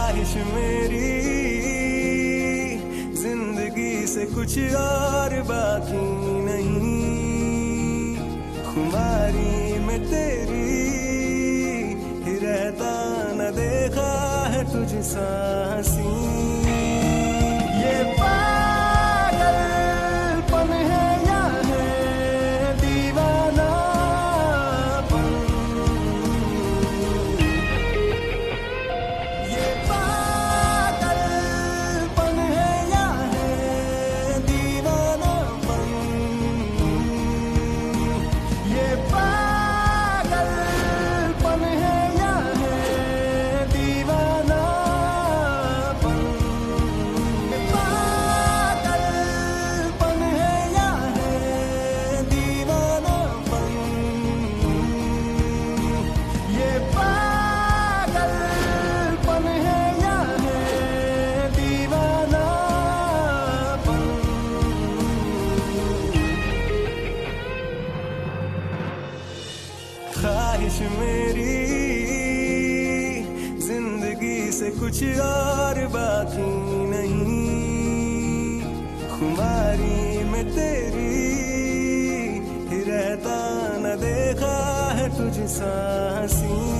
ख्वाहिश मेरी जिंदगी से कुछ और बाकी नहीं, खुमारी में तेरी ही रहता न देखा है तुझ सा हंसी। ये पागलपन है या है दीवानापन, ये पागलपन है या है दीवानापन, ये पागलपन है या है दीवानापन, ये पागलपन है या है दीवानापन, ये पागलपन है या है दीवानापन। ख्वाहिश मेरी जिंदगी से कुछ और बाकी नहीं, खुमारी में तेरी ही रहता न देखा है तुझ सा हंसी।